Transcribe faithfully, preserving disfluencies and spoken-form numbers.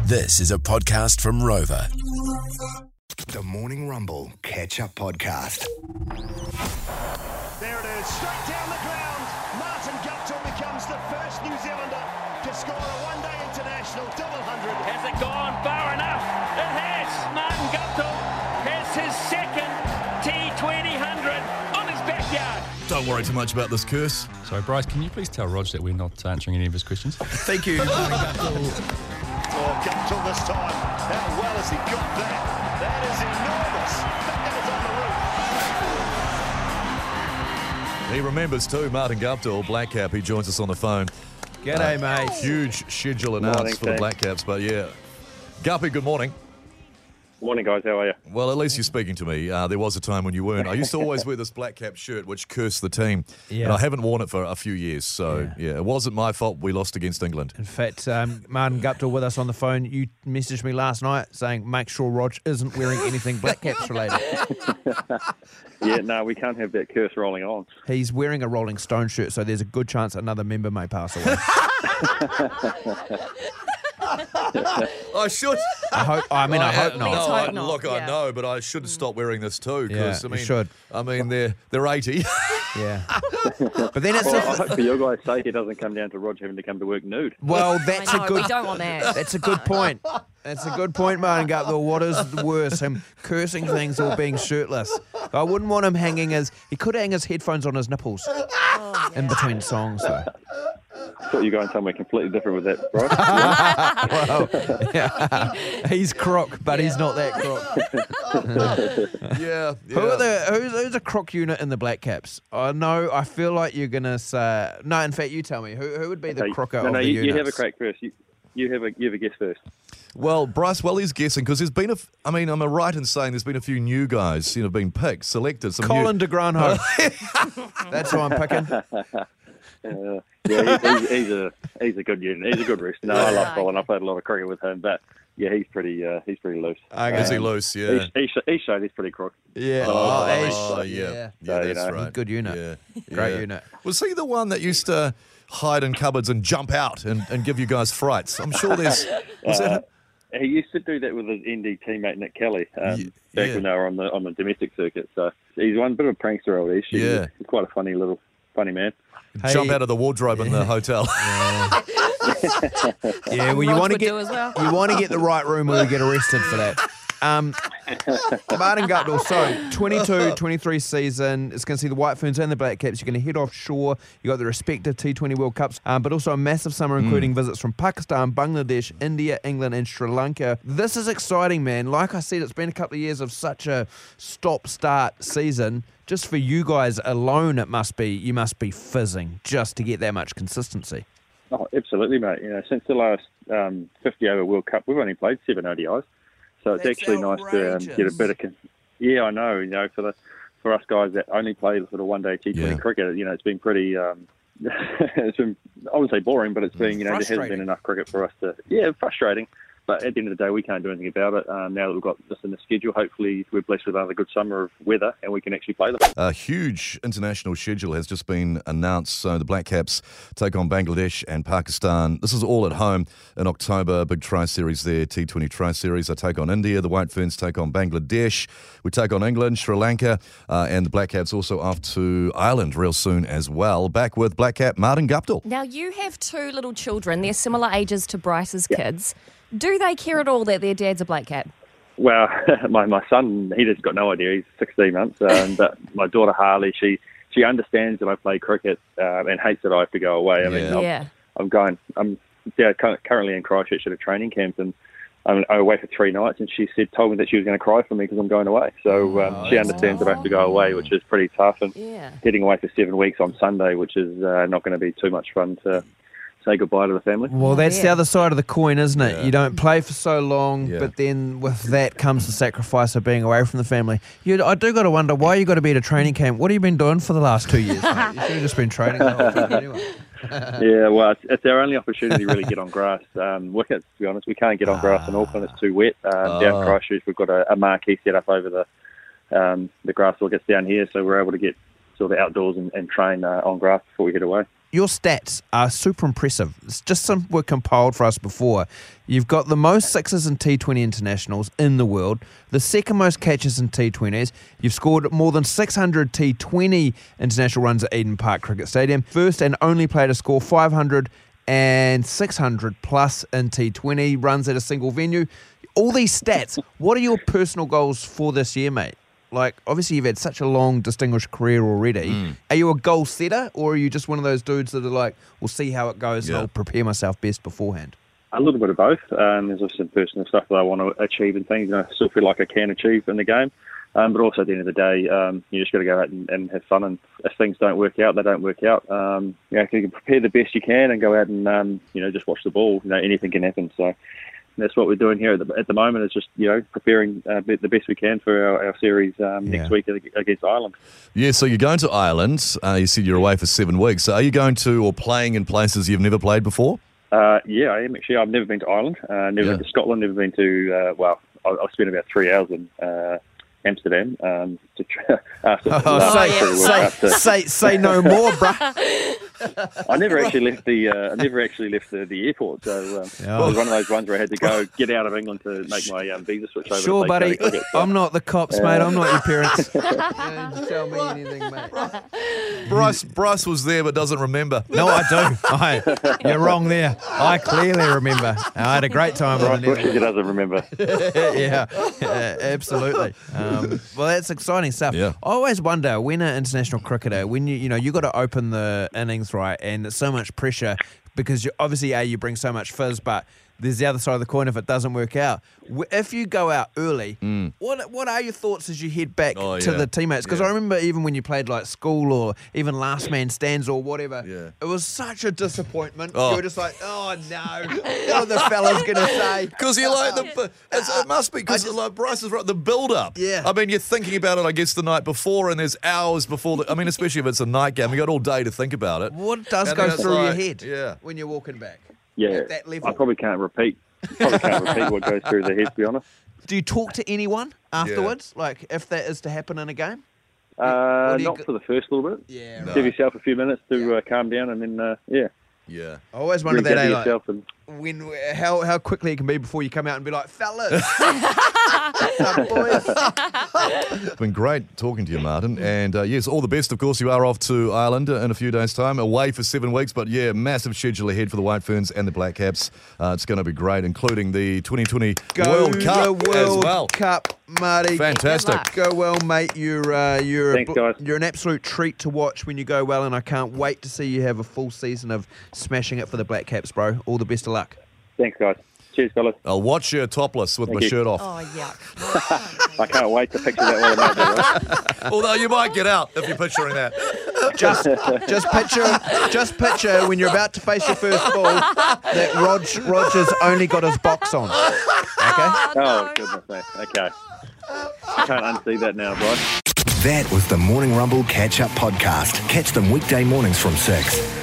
This is a podcast from Rover. The Morning Rumble Catch-Up Podcast. There it is, straight down the ground. Martin Guptill becomes the first New Zealander to score a one-day international double hundred. Has it gone far enough? It has. Martin Guptill has his second T twenty hundred on his backyard. Don't worry too much about this curse. Sorry, Bryce, can you please tell Rog that we're not answering any of his questions? Thank you. Oh, Guptill this time. How well has he got that? That is enormous. That goes on the roof. He remembers too, Martin Guptill, Black Cap. He joins us on the phone. G'day, mate. Huge schedule announced Morning, for the team. Black Caps, but yeah. Guppy, good morning. Morning, guys. How are you? Well, at least you're speaking to me. Uh, there was a time when you weren't. I used to always wear this Black Cap shirt, which cursed the team. Yeah. And I haven't worn it for a few years. So, yeah, Yeah. it wasn't my fault we lost against England. In fact, um, Martin Guptill with us on the phone. You messaged me last night saying make sure Rog isn't wearing anything Black Caps related. Yeah, no, we can't have that curse rolling on. He's wearing a Rolling Stone shirt, so there's a good chance another member may pass away. I should. I hope. I mean, I hope Uh, not. No, I, hope not, look, I yeah. know, but I should stop wearing this too. Because Yeah, I you mean, should. I mean, they're they're eighty. Yeah. But then it's Well, I a, hope for your guys' sake it doesn't come down to Rog having to come to work nude. well, that's I know, a good. we don't want that. That's a good point. That's a good point, Martin Guptill. What is worse, him cursing things or being shirtless? I wouldn't want him hanging his. He could hang his headphones on his nipples Oh, in between songs, though. I thought you were going somewhere completely different with that, right? Well, yeah. He's crook, but he's not that crook. yeah. Who yeah. are the who's, who's a crook unit in the Black Caps? I know. I feel like you're gonna say no. In fact, you tell me who who would be the Okay, crooker no, of no, the you, units. you have a crack first. You, you have a you have a guess first. Well, Bryce, well, he's guessing because there's been a. f- I mean, am I right in saying there's been a few new guys, you know, been picked, selected. Some Colin new, de Granho. That's who I'm picking. Uh, yeah, he, he's, he's a he's a good unit. He's a good rooster. No, I love Colin. I've played a lot of cricket with him, but yeah, he's pretty uh, he's pretty loose. Okay. Is he loose? Yeah. He, he, sh- he showed he's pretty crook. Yeah. Oh, he's- oh, yeah. yeah. Yeah, So, you that's know, right. good unit. Yeah. Great yeah. unit. Was he the one that used to hide in cupboards and jump out and, and give you guys frights? I'm sure there's. Was Uh, that? He used to do that with his N D teammate Nick Kelly um, Ye- back yeah. when they were on the on the domestic circuit. So he's one bit of a prankster, old Ish. He's, Yeah. he's quite a funny little funny man. Hey- Jump out of the wardrobe in the hotel. Yeah. Well, you Rog want to would get do as well. you want to get the right room or you get arrested for that. Um, Martin Guptill, so twenty-two twenty-three season, it's going to see the White Ferns and the Black Caps. You're going to head offshore. You've got the respective T twenty World Cups, um, but also a massive summer, including visits from Pakistan, Bangladesh, India, England, and Sri Lanka. This is exciting, man. Like I said, it's been a couple of years of such a stop-start season. Just for you guys alone, it must be you must be fizzing just to get that much consistency. Oh, absolutely, mate. You know, since the last um, fifty over World Cup, we've only played seven O D Is, so it's That's actually nice to um, get a bit of. Con- yeah, I know. You know, for the for us guys that only play sort of one day T twenty Yeah. cricket, you know, it's been pretty. Um, it's been I wouldn't say boring, but it's been you know there hasn't Frustrating. been enough cricket for us to. Yeah, frustrating. But at the end of the day, we can't do anything about it. Um, now that we've got this in the schedule, hopefully we're blessed with another good summer of weather and we can actually play them. A huge international schedule has just been announced. So the Black Caps take on Bangladesh and Pakistan. This is all at home in October. Big tri-series there, T twenty tri-series. They take on India. The White Ferns take on Bangladesh. We take on England, Sri Lanka, uh, and the Black Caps also off to Ireland real soon as well. Back with Black Cap Martin Guptill. Now, you have two little children. They're similar ages to Bryce's kids. Do they care at all that their dad's a Black Cap? Well, my, my son, he just got no idea. He's sixteen months. Um, but my daughter, Harley, she, she understands that I play cricket um, and hates that I have to go away. I mean, Yeah. I'm, Yeah. I'm going, I'm yeah, cu- currently in Christchurch at a training camp and I'm away for three nights and she said, told me that she was going to cry for me because I'm going away. So um, she understands that I have to go away, which is pretty tough. And Yeah. heading away for seven weeks on Sunday, which is uh, not going to be too much fun to say goodbye to the family. Well, that's the Yeah. other side of the coin, isn't it? Yeah. You don't play for so long, Yeah. but then with that comes the sacrifice of being away from the family. You, I do got to wonder why you got to be at a training camp. What have you been doing for the last two years, mate? You should have just been training the whole time anyway. Yeah, well, it's, it's our only opportunity to really get on grass. Um, wickets, to be honest, we can't get on grass in Auckland. It's too wet. Um, Ah. Down Christchurch, we've got a, a marquee set up over the um, the grass wickets down here, so we're able to get sort of outdoors and, and train uh, on grass before we head away. your stats are super impressive. It's just some were compiled for us before. You've got the most sixes in T twenty internationals in the world, the second most catches in T twenties. You've scored more than six hundred T twenty international runs at Eden Park Cricket Stadium. First and only player to score five hundred and six hundred plus in T twenty runs at a single venue. All these stats, what are your personal goals for this year, mate? Like, obviously you've had such a long, distinguished career already. Mm. Are you a goal setter, or are you just one of those dudes that are like, we'll see how it goes, yeah. and I'll prepare myself best beforehand? A little bit of both. Um, there's also some personal stuff that I want to achieve and things, and I still feel like I can achieve in the game. Um, but also at the end of the day, um, you just got to go out and, and have fun. And if things don't work out, they don't work out. Um, you know, you can prepare the best you can and go out and um, you know just watch the ball. You know, anything can happen. So. That's what we're doing here at the, at the moment, is just, you know, preparing uh, the best we can for our, our series um, yeah. next week against Ireland. Yeah, so you're going to Ireland. Uh, you said you're away for seven weeks. So are you going to or playing in places you've never played before? Uh, yeah, I am actually. I've never been to Ireland, uh, never yeah. been to Scotland, never been to, uh, well, I've spent about three hours in uh, Amsterdam. Um, to try, after oh, say, say, after. say, say no more, bruh. I never actually left the. Uh, I never actually left the, the airport. So um, oh. it was one of those ones where I had to go get out of England to make my um, visa switch over. Sure, to buddy. Cricket, so. I'm not the cops, uh, mate. I'm not your parents. Don't tell me anything, mate. Bryce, Bryce was there, but doesn't remember. No, I do. I, you're wrong there. I clearly remember. I had a great time. Bryce Bushing doesn't remember. yeah, yeah, absolutely. Um, well, that's exciting stuff. Yeah. I always wonder when an international cricketer, when you you know you got to open the innings right, and it's so much pressure because you obviously a you bring so much fizz, but there's the other side of the coin if it doesn't work out. If you go out early, mm. what what are your thoughts as you head back oh, to yeah. the teammates? Because yeah. I remember even when you played like school or even last man stands or whatever, yeah. it was such a disappointment. Oh. You were just like, oh no, what are the fellas going to say? Because you're like, the, it's, it must be because like Bryce is right, the build-up. Yeah. I mean, you're thinking about it, I guess, the night before, and there's hours before. The, I mean, especially if it's a night game, you got all day to think about it. What does and go through like, your head yeah. when you're walking back? Yeah, at that level? I probably can't repeat. Probably can't repeat what goes through the head, to be honest. Do you talk to anyone afterwards? Yeah. Like, if that is to happen in a game? Uh, not go- for the first little bit. Yeah. Right. Give yourself a few minutes to yeah. uh, calm down, and then, uh, yeah. Yeah. I always wonder that, eh, like, and... when, how, how quickly it can be before you come out and be like, fellas. boys. It's been great talking to you, Martin. And uh, yes, all the best. Of course, you are off to Ireland in a few days' time, away for seven weeks. But yeah, massive schedule ahead for the White Ferns and the Black Caps. Uh, it's going to be great, including the twenty twenty Go World Cup the World as well. Cup, Marty. Fantastic. Go well, mate. You're uh, you're Thanks, a, guys. You're an absolute treat to watch when you go well, and I can't wait to see you have a full season of smashing it for the Black Caps, bro. All the best of luck. Thanks, guys. Cheers, fellas. I'll watch you topless with Thank my you. shirt off. Oh, yuck. I can't wait to picture that while I'm out there, right? Although you might get out if you're picturing that. Just, just picture, just picture when you're about to face your first ball that Rog, Roger's only got his box on. Okay. Oh, oh goodness me. Okay. I can't unsee that now, Bryce. That was the Morning Rumble Catch Up Podcast. Catch them weekday mornings from six.